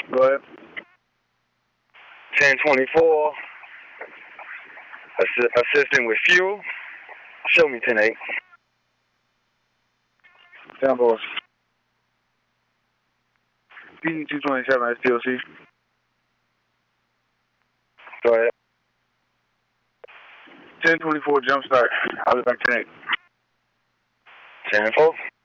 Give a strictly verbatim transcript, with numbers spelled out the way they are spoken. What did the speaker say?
Go ahead. ten twenty-four. Assi assisting with fuel. Show me ten eight. Down boys. P two twenty-seven S T O C. Go ahead. ten twenty-four jump start. I'll be back ten eight. ten four.